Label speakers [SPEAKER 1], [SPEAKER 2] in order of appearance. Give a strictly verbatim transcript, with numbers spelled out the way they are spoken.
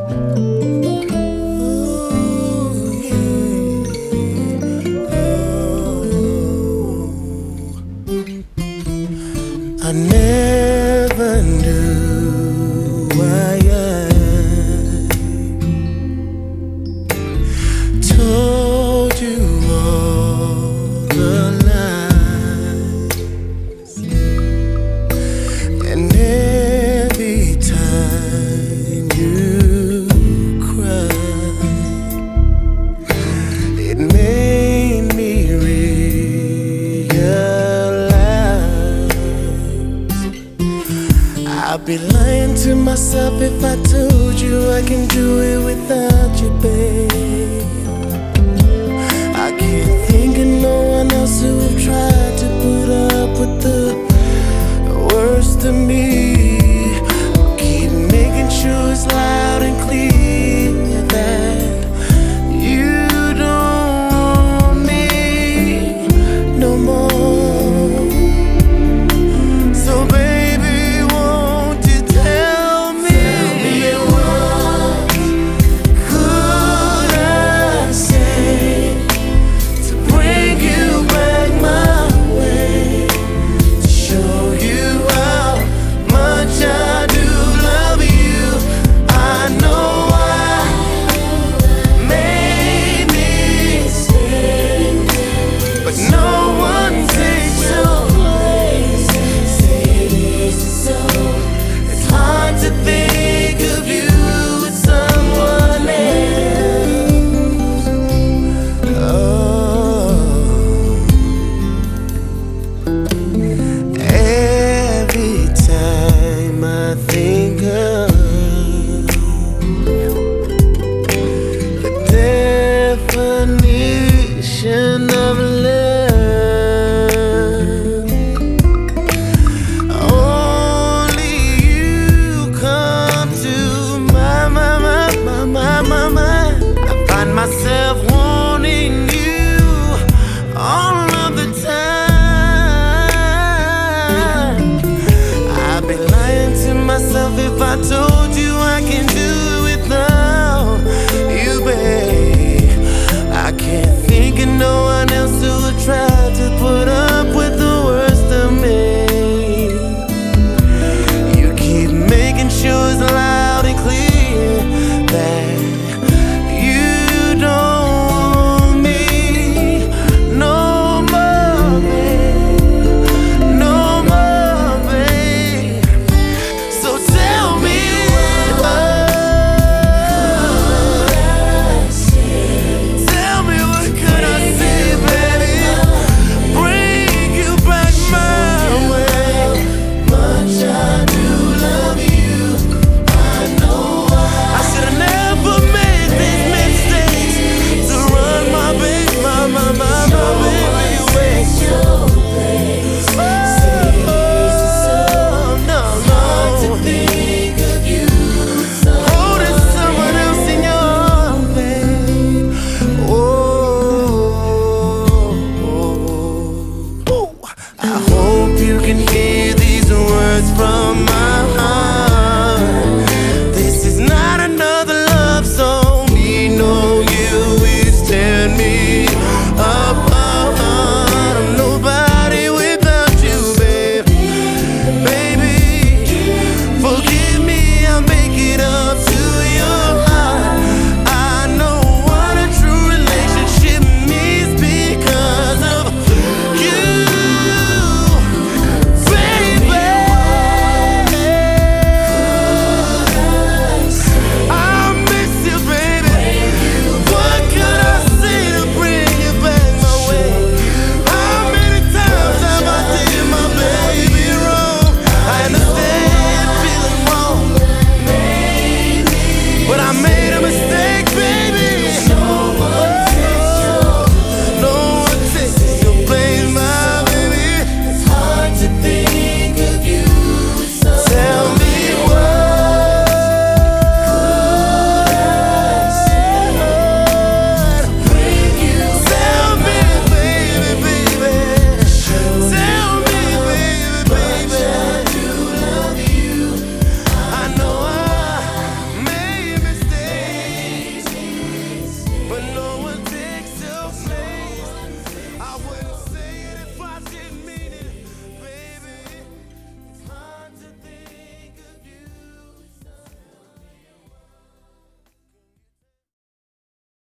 [SPEAKER 1] I never knew why I told you all the lies, and every time you cried, it made me realize I'd be lying to myself if I told you I can do it without you, babe. I can't think of no one else who have tried to put up with the worst of me. Keep making sure it's loud and clear that you don't want me no more. So baby, won't you tell me, tell me what could I say to bring you back my way, to show you how much I do love you. I know I made mistakes, but no one takes your place. Say it isn't so. It's hard to think of you with someone else. Oh, every time I think of the definition of love, only you come to my, my, my, my, my, my mind. I find myself wanting you all of the time. I'd be lying to myself if I told you I can do it without you, babe. I can't think of no one else who would try to put up with the worst of me. You keep making sure it's loud and clear that you don't but no